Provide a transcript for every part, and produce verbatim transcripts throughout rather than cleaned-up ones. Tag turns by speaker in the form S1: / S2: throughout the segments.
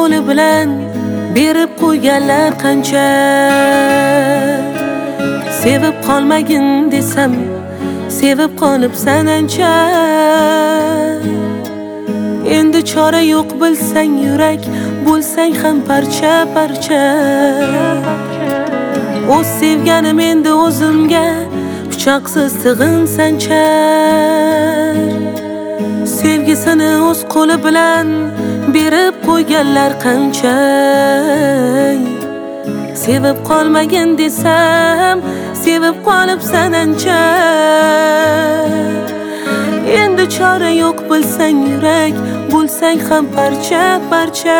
S1: qo'li bilan berib qo'yganlar qancha. Sevib qolmagin desam, sevib qolibsan ancha. Endi chora yo'q bilsang yurak, bo'lsang ham parcha parcha. O'z sevganim endi o'zimga pichoqsiz tig'in sanchar. Sevgisini o'z qo'li bilan berib qo'yganlar qancha. Sevib qolmagin desam, sevib qolibsan ancha. Endi chora yo'q bilsang yurak, bo'lsang ham parcha parcha.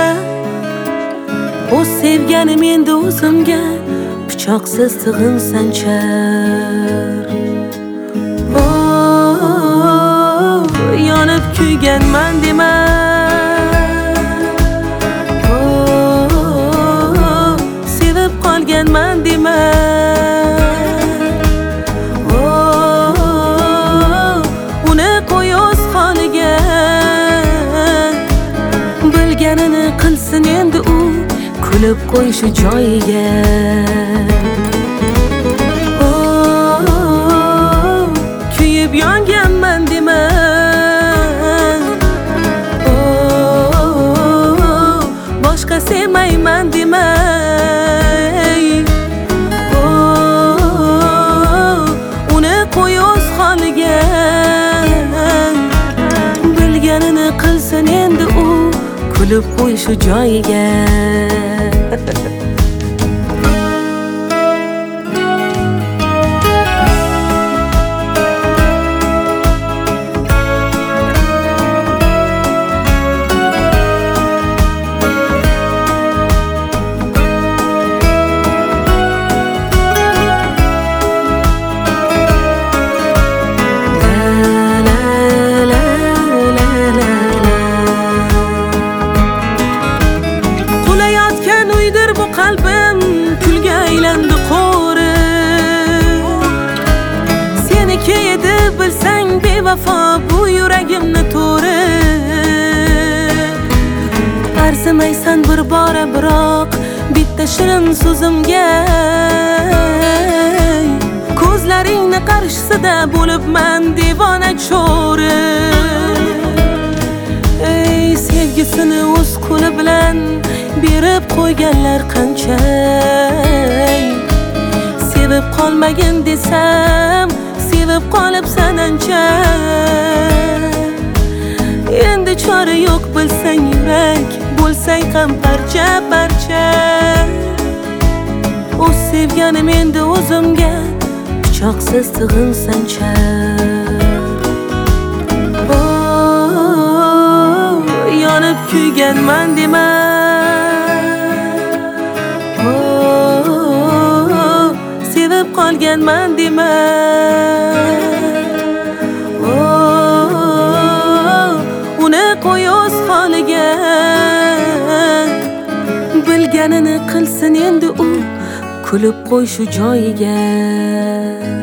S1: O'z sevganim endi o'zimga pichoqsiz tig'in sanchar. Oh, yonib kuyganman dema. Oh, sevib qolganman dema. Oh, uni qo'y o'z holiga. Bilganini qilsin endi u, kulib qo'yishi joyiga. Oh, kuyib yonganman dema. Oh, boshqa sevmayman dema. Oh, uni qo'y o'z holiga. Bilganini qilsin endi u, kulib qo'yishi joyiga. Qalbim kulga aylandi qo'ri. Seniki edi bilsang bevafo bu yuragimni to'ri. Arzimaysan bir bora biroq bitta shirin so'zimga. Ko'zlaringni qarshisida bo'libman devona cho'ri. Ey sevgisini o'z qo'li bilan berib qo'yganlar qancha. Sevib qolmagin desam, sevib qolibsan ancha. Endi chora yo'q bilsang yurak, bo'lsang ham parcha parcha. O'z sevganim endi o'zimga pichoqsiz tig'in sanchar. Oh, yonib kuyganman dema. Qolganman dema. Oh, uni qo'y o'z holiga. Bilganini qilsin endi u, kulib qo'y shu joyiga.